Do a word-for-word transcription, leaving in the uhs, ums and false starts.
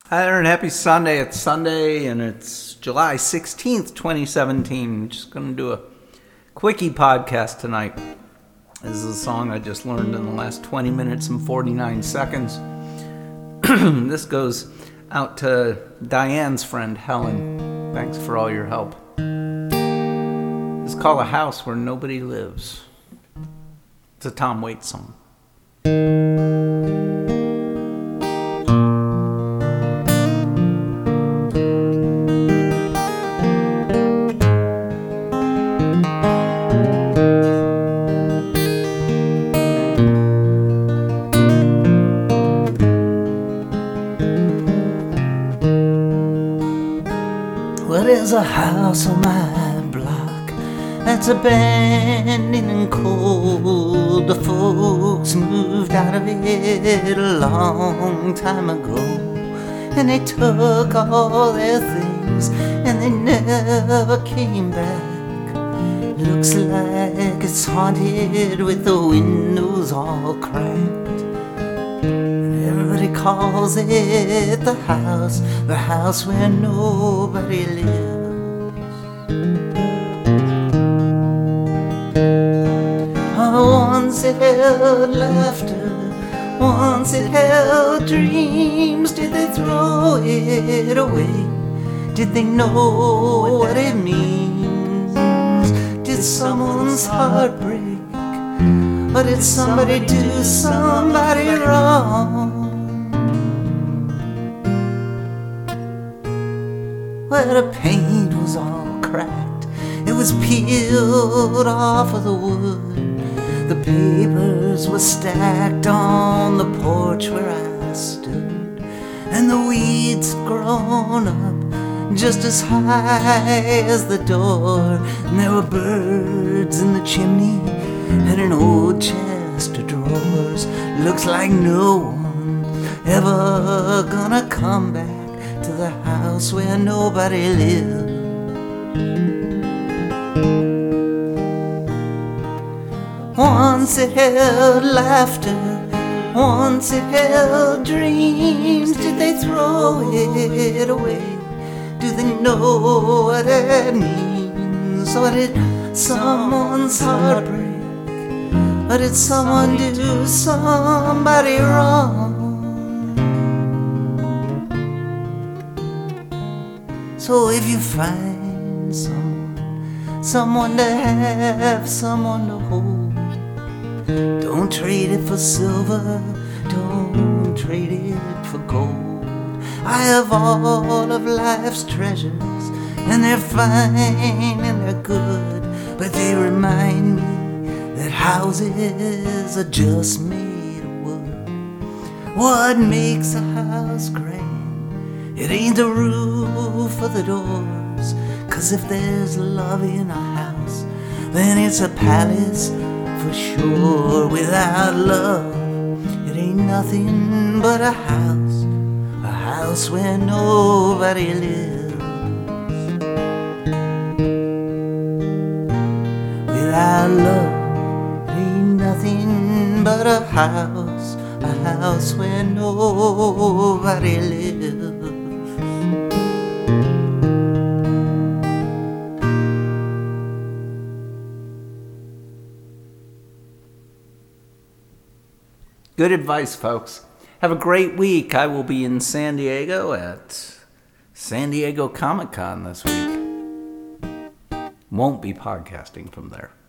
Hi there and happy Sunday. It's Sunday and it's July sixteenth, twenty seventeen. I'm just going to do a quickie podcast tonight. This is a song I just learned in the last twenty minutes and forty-nine seconds. This goes out to Diane's friend, Helen. Thanks for all your help. It's called A House Where Nobody Lives. It's a Tom Waits song. Well, there's a house on my block that's abandoned and cold. The folks moved out of it a long time ago, and they took all their things and they never came back. Looks like it's haunted with the windows all cracked. Everybody calls it the house, the house where nobody lives. Oh, once it held laughter, once it held dreams. Did they throw it away? Did they know what it means? Did someone's heart break? Or did somebody do somebody wrong? Where the paint was all cracked, it was peeled off of the wood. The papers were stacked on the porch where I stood, and the weeds had grown up just as high as the door. And there were birds in the chimney and an old chest of drawers. Looks like no one's ever gonna come back to the house where nobody lives. Once it held laughter, once it held dreams. Did they throw it away? Do they know what it means? Or did someone's heart break? Or did someone do somebody wrong? So if you find someone, someone to have, someone to hold, don't trade it for silver, don't trade it for gold. I have all of life's treasures, and they're fine and they're good, but they remind me that houses are just made of wood. What makes a house grand? It ain't the roof or the doors, 'cause if there's love in a house, then it's a palace for sure. Without love, it ain't nothing but a house, a house where nobody lives. Without love, it ain't nothing but a house, a house where nobody lives. Good advice, folks. Have a great week. I will be in San Diego at San Diego Comic Con this week. Won't be podcasting from there.